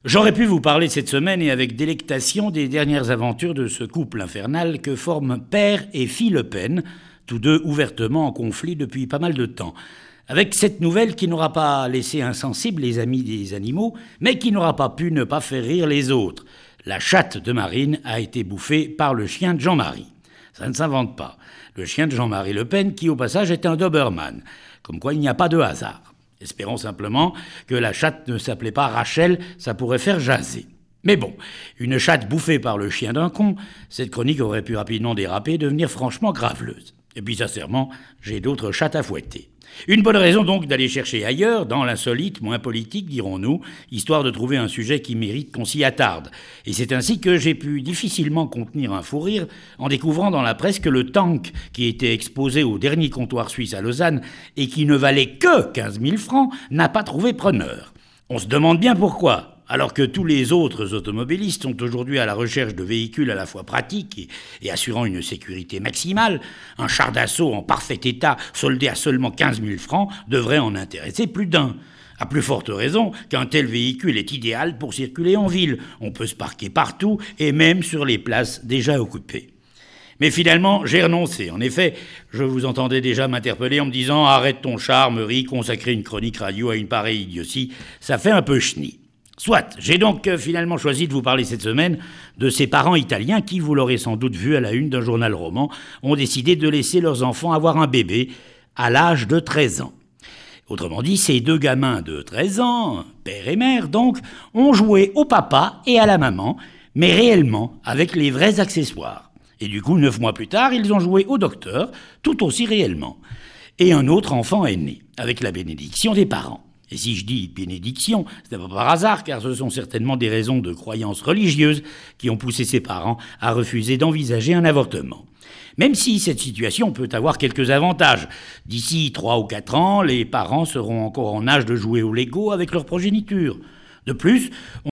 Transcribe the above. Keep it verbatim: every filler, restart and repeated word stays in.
J'aurais pu vous parler cette semaine et avec délectation des dernières aventures de ce couple infernal que forment père et fille Le Pen, tous deux ouvertement en conflit depuis pas mal de temps. Avec cette nouvelle qui n'aura pas laissé insensibles les amis des animaux, mais qui n'aura pas pu ne pas faire rire les autres. La chatte de Marine a été bouffée par le chien de Jean-Marie. Ça ne s'invente pas. Le chien de Jean-Marie Le Pen, qui au passage est un Doberman. Comme quoi il n'y a pas de hasard. Espérons simplement que la chatte ne s'appelait pas Rachel, ça pourrait faire jaser. Mais bon, une chatte bouffée par le chien d'un con, cette chronique aurait pu rapidement déraper et devenir franchement graveleuse. Et puis sincèrement, j'ai d'autres chattes à fouetter. Une bonne raison donc d'aller chercher ailleurs, dans l'insolite, moins politique, dirons-nous, histoire de trouver un sujet qui mérite qu'on s'y attarde. Et c'est ainsi que j'ai pu difficilement contenir un fou rire en découvrant dans la presse que le tank qui était exposé au dernier comptoir suisse à Lausanne et qui ne valait que quinze mille francs n'a pas trouvé preneur. On se demande bien pourquoi. Alors que tous les autres automobilistes sont aujourd'hui à la recherche de véhicules à la fois pratiques et, et assurant une sécurité maximale, un char d'assaut en parfait état, soldé à seulement quinze mille francs, devrait en intéresser plus d'un. À plus forte raison qu'un tel véhicule est idéal pour circuler en ville. On peut se parquer partout et même sur les places déjà occupées. Mais finalement, j'ai renoncé. En effet, je vous entendais déjà m'interpeller en me disant « Arrête ton charme, Rick, consacrer une chronique radio à une pareille idiotie, ça fait un peu chenille ». Soit, j'ai donc euh, finalement choisi de vous parler cette semaine de ces parents italiens qui, vous l'aurez sans doute vu à la une d'un journal roman, ont décidé de laisser leurs enfants avoir un bébé à l'âge de treize ans. Autrement dit, ces deux gamins de treize ans, père et mère donc, ont joué au papa et à la maman, mais réellement avec les vrais accessoires. Et du coup, neuf mois plus tard, ils ont joué au docteur, tout aussi réellement. Et un autre enfant est né, avec la bénédiction des parents. Et si je dis bénédiction, ce n'est pas par hasard, car ce sont certainement des raisons de croyances religieuses qui ont poussé ses parents à refuser d'envisager un avortement. Même si cette situation peut avoir quelques avantages. D'ici trois ou quatre ans, les parents seront encore en âge de jouer au Lego avec leur progéniture. De plus,